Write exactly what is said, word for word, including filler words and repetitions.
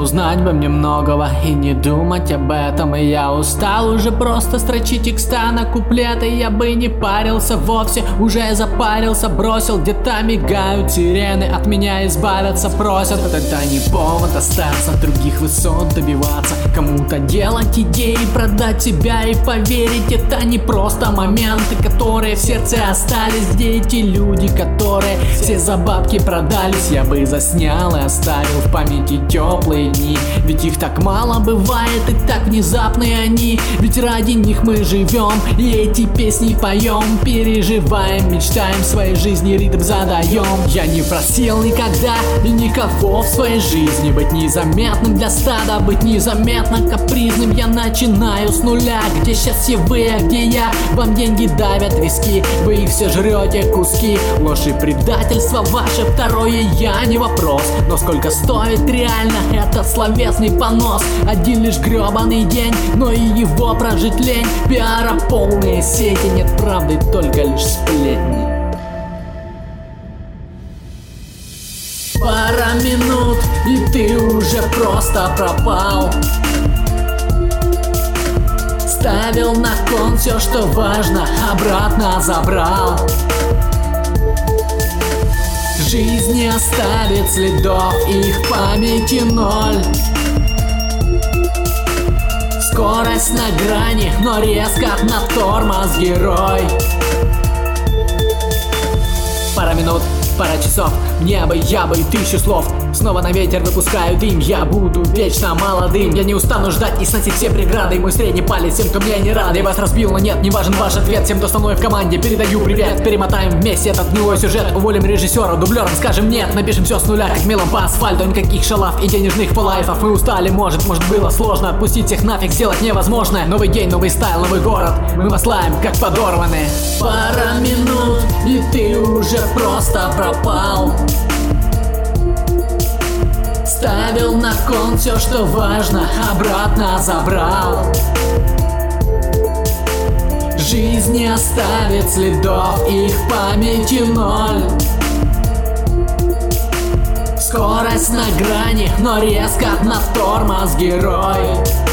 узнать бы мне многого и не думать об этом. И я устал уже просто строчить текста на куплеты. Я бы не парился вовсе, уже запарился, бросил. Где-то мигают сирены, от меня избавиться просят. Это не повод остаться, других высот добиваться. Кому-то делать идеи, продать себя и поверить. Это не просто моменты, которые в сердце остались. Где эти люди, которые все за бабки продались? Я бы заснял и оставил в памяти теплые дни. Ведь их так мало бывает и так внезапны они. Ведь ради них мы живем и эти песни поем. Переживаем, мечтаем, в своей жизни ритм задаем. Я не просил никогда и никого в своей жизни быть незаметным для стада, быть незаметно капризным. Я начинаю с нуля. Где счастье вы, а где я? Вам деньги давят виски, вы их все жрете куски. Ложь и предательство ваше второе я не вопрос. Но сколько стоит реально этот словесный понос? Один лишь гребаный день, но и его прожить лень. Пиара полные сети, нет правды, только лишь сплетни. Пара минут, и ты уже просто пропал. Ставил на кон все, что важно, обратно забрал. Жизнь не оставит следов, их в памяти ноль. Скорость на грани, но резко на тормоз герой. Пара минут, пара часов, мне бы, я бы и тысячу слов. Снова на ветер выпускаю дым, я буду вечно молодым. Я не устану ждать и сносить все преграды. Мой средний палец всем, кто мне не рад. Я вас разбил, но нет, не важен ваш ответ. Всем, кто со мной в команде, передаю привет. Перемотаем вместе этот гнилой сюжет. Уволим режиссера, дублером скажем нет. Напишем все с нуля, как мелом по асфальту. Никаких шалав и денежных фоллайфов. Мы устали, может, может было сложно отпустить всех нафиг, сделать невозможное. Новый день, новый стайл, новый город. Мы вас лаем, как подорванные. Пара минут, и ты уже просто пропал. Ставил на кон все, что важно, обратно забрал. Жизнь не оставит следов, их в памяти ноль. Скорость на грани, но резко на тормоз герой.